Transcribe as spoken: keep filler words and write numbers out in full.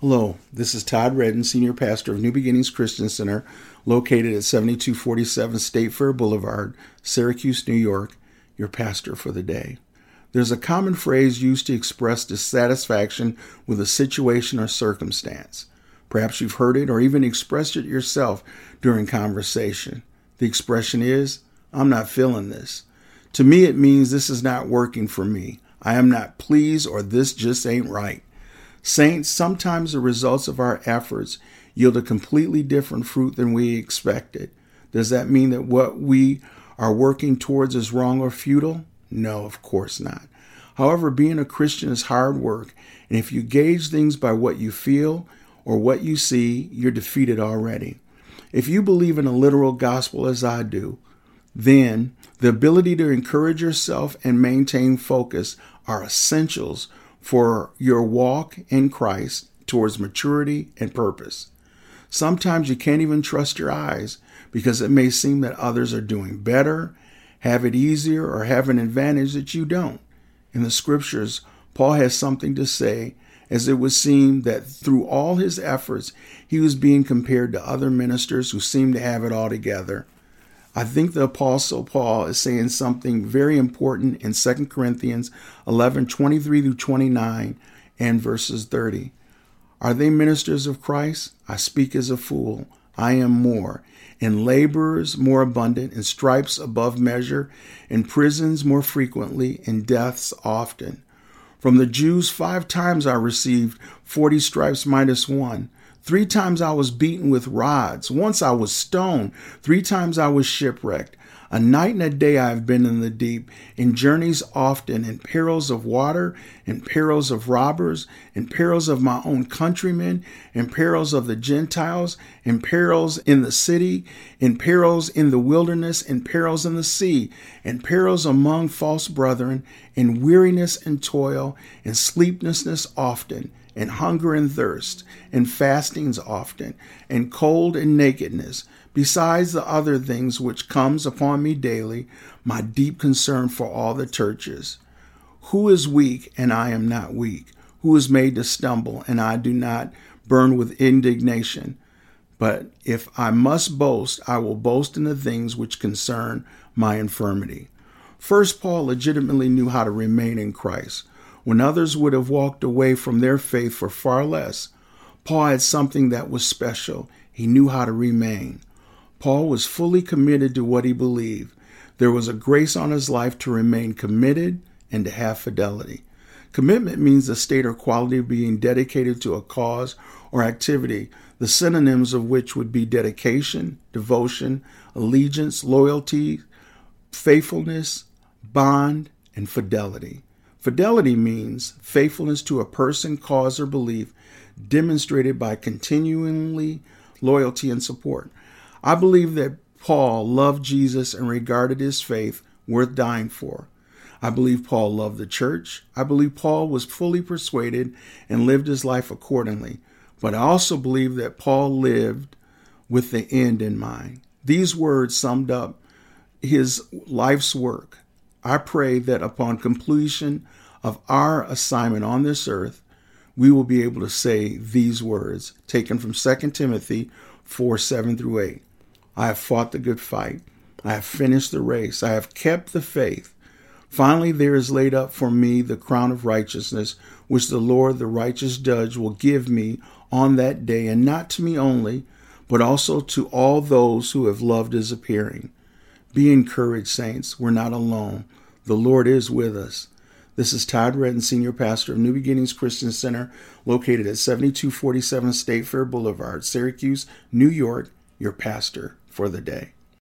Hello, this is Todd Redden, Senior Pastor of New Beginnings Christian Center, located at seventy-two forty-seven State Fair Boulevard, Syracuse, New York, your pastor for the day. There's a common phrase used to express dissatisfaction with a situation or circumstance. Perhaps you've heard it or even expressed it yourself during conversation. The expression is, "I'm not feeling this." To me, it means this is not working for me. I am not pleased, or this just ain't right. Saints, sometimes the results of our efforts yield a completely different fruit than we expected. Does that mean that what we are working towards is wrong or futile? No, of course not. However, being a Christian is hard work, and if you gauge things by what you feel or what you see, you're defeated already. If you believe in a literal gospel as I do, then the ability to encourage yourself and maintain focus are essentials for your walk in Christ towards maturity and purpose. Sometimes you can't even trust your eyes because it may seem that others are doing better, have it easier, or have an advantage that you don't. In the scriptures, Paul has something to say, as it would seem that through all his efforts, he was being compared to other ministers who seemed to have it all together. I think the Apostle Paul is saying something very important in Second Corinthians eleven, twenty-three through twenty-nine and verses thirty. Are they ministers of Christ? I speak as a fool. I am more. In laborers more abundant, in stripes above measure, in prisons more frequently, in deaths often. From the Jews five times I received forty stripes minus one. Three times I was beaten with rods. Once I was stoned. Three times I was shipwrecked. A night and a day I have been in the deep, in journeys often, in perils of water, in perils of robbers, in perils of my own countrymen, in perils of the Gentiles, in perils in the city, in perils in the wilderness, in perils in the sea, in perils among false brethren, in weariness and toil, in sleeplessness often, and hunger and thirst, and fastings often, and cold and nakedness, besides the other things which comes upon me daily, my deep concern for all the churches. Who is weak, and I am not weak? Who is made to stumble, and I do not burn with indignation? But if I must boast, I will boast in the things which concern my infirmity. First, Paul legitimately knew how to remain in Christ. When others would have walked away from their faith for far less, Paul had something that was special. He knew how to remain. Paul was fully committed to what he believed. There was a grace on his life to remain committed and to have fidelity. Commitment means the state or quality of being dedicated to a cause or activity, the synonyms of which would be dedication, devotion, allegiance, loyalty, faithfulness, bond, and fidelity. Fidelity means faithfulness to a person, cause, or belief demonstrated by continually loyalty and support. I believe that Paul loved Jesus and regarded his faith worth dying for. I believe Paul loved the church. I believe Paul was fully persuaded and lived his life accordingly. But I also believe that Paul lived with the end in mind. These words summed up his life's work. I pray that upon completion of our assignment on this earth, we will be able to say these words, taken from Second Timothy four, seven through eight. I have fought the good fight. I have finished the race. I have kept the faith. Finally, there is laid up for me the crown of righteousness, which the Lord, the righteous judge, will give me on that day, and not to me only, but also to all those who have loved his appearing. Be encouraged, saints. We're not alone. The Lord is with us. This is Todd Redden, Senior Pastor of New Beginnings Christian Center, located at seventy-two forty-seven State Fair Boulevard, Syracuse, New York, your pastor for the day.